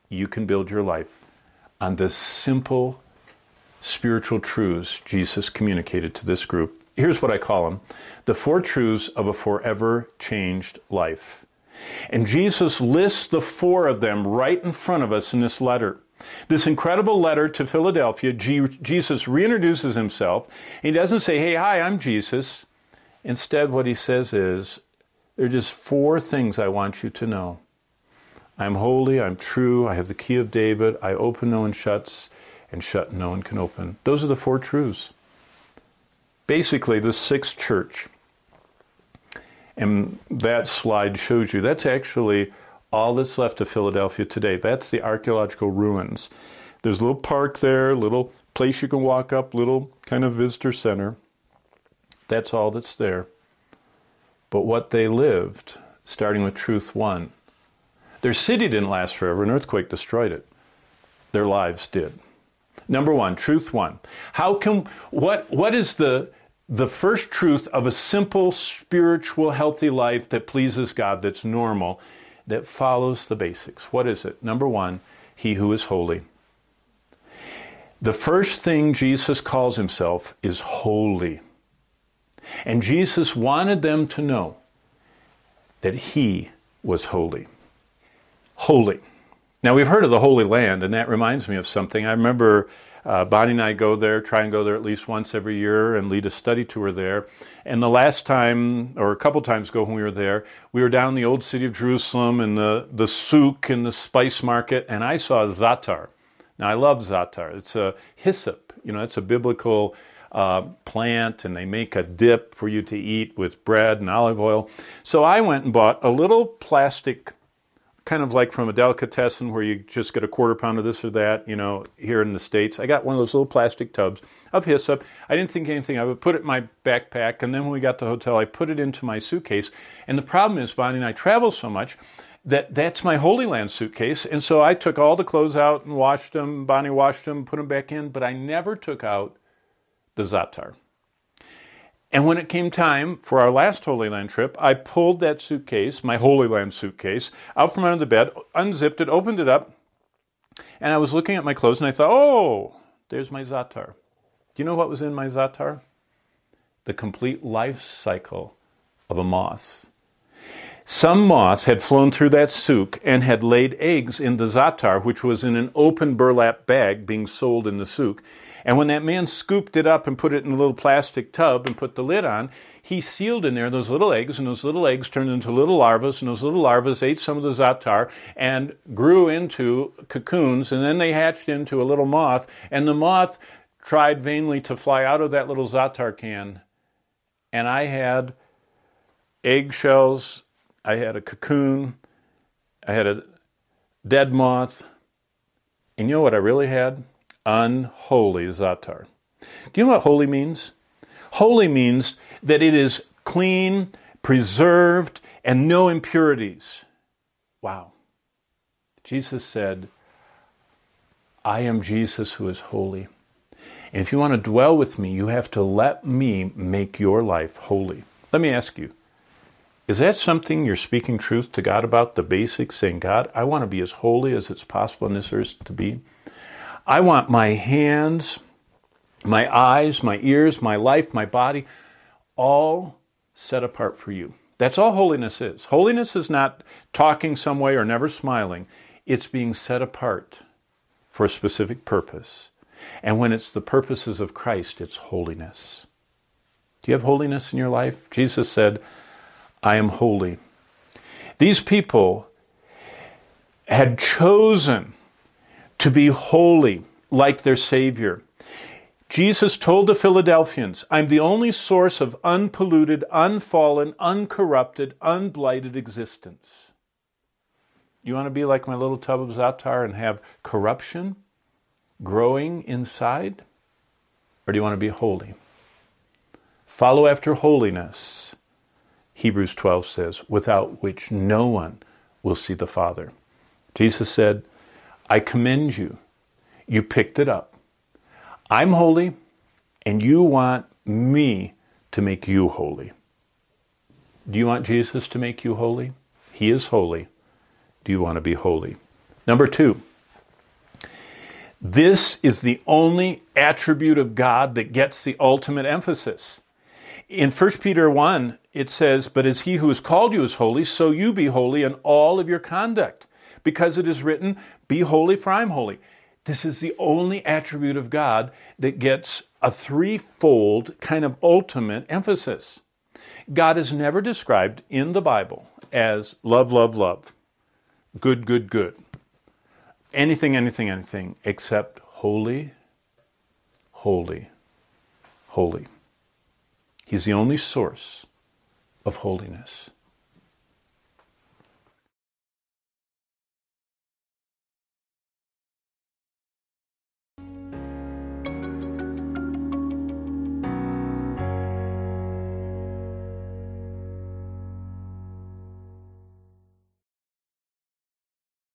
you can build your life on the simple spiritual truths Jesus communicated to this group. Here's what I call them: the 4 truths of a forever changed life. And Jesus lists the 4 of them right in front of us in this letter. This incredible letter to Philadelphia, Jesus reintroduces himself. He doesn't say, hey, hi, I'm Jesus. Instead, what he says is, there are just 4 things I want you to know. I'm holy, I'm true, I have the key of David, I open, no one shuts, and shut, no one can open. Those are the 4 truths. Basically, the 6th church. And that slide shows you, that's actually all that's left of Philadelphia today. That's the archaeological ruins. There's a little park there, little place you can walk up, little kind of visitor center. That's all that's there. But what they lived, starting with truth 1, their city didn't last forever. An earthquake destroyed it. Their lives did. Number 1, truth 1. What is the first truth of a simple, spiritual, healthy life that pleases God, that's normal, that follows the basics? What is it? Number 1, he who is holy. The first thing Jesus calls himself is holy. And Jesus wanted them to know that he was holy. Holy. Now, we've heard of the Holy Land, and that reminds me of something. I remember Bonnie and I try and go there at least once every year and lead a study tour there. And the last time, or a couple times ago when we were there, we were down in the old city of Jerusalem and the souk and the spice market, and I saw za'atar. Now, I love za'atar. It's a hyssop. It's a biblical plant, and they make a dip for you to eat with bread and olive oil. So I went and bought a little plastic, kind of like from a delicatessen where you just get a quarter pound of this or that, here in the States. I got one of those little plastic tubs of hyssop. I didn't think anything of it, put it in my backpack, and then when we got to the hotel, I put it into my suitcase. And the problem is, Bonnie and I travel so much that's my Holy Land suitcase. And so I took all the clothes out and washed them. Bonnie washed them, put them back in, but I never took out the za'atar. And when it came time for our last Holy Land trip, I pulled that suitcase, my Holy Land suitcase, out from under the bed, unzipped it, opened it up, and I was looking at my clothes, and I thought, oh, there's my za'atar. Do you know what was in my za'atar? The complete life cycle of a moth. Some moth had flown through that souk and had laid eggs in the za'atar, which was in an open burlap bag being sold in the souk. And when that man scooped it up and put it in a little plastic tub and put the lid on, he sealed in there those little eggs, and those little eggs turned into little larvae, and those little larvae ate some of the za'atar and grew into cocoons, and then they hatched into a little moth, and the moth tried vainly to fly out of that little za'atar can. And I had eggshells, I had a cocoon, I had a dead moth, and you know what I really had? Unholy za'atar. Do you know what holy means? Holy means that it is clean, preserved, and no impurities. Wow. Jesus said, I am Jesus who is holy. And if you want to dwell with me, you have to let me make your life holy. Let me ask you, is that something you're speaking truth to God about, the basics, saying, God, I want to be as holy as it's possible on this earth to be? I want my hands, my eyes, my ears, my life, my body, all set apart for you. That's all holiness is. Holiness is not talking some way or never smiling. It's being set apart for a specific purpose. And when it's the purposes of Christ, it's holiness. Do you have holiness in your life? Jesus said, I am holy. These people had chosen to be holy like their Savior. Jesus told the Philadelphians, I'm the only source of unpolluted, unfallen, uncorrupted, unblighted existence. You want to be like my little tub of za'atar and have corruption growing inside? Or do you want to be holy? Follow after holiness, Hebrews 12 says, without which no one will see the Father. Jesus said, I commend you. You picked it up. I'm holy, and you want me to make you holy. Do you want Jesus to make you holy? He is holy. Do you want to be holy? Number 2, This is the only attribute of God that gets the ultimate emphasis. In 1 Peter 1, it says, "But as he who has called you is holy, so you be holy in all of your conduct. Because it is written, be holy for I am holy." This is the only attribute of God that gets a threefold kind of ultimate emphasis. God is never described in the Bible as love, love, love, good, good, good, anything, anything, anything, except holy, holy, holy. He's the only source of holiness.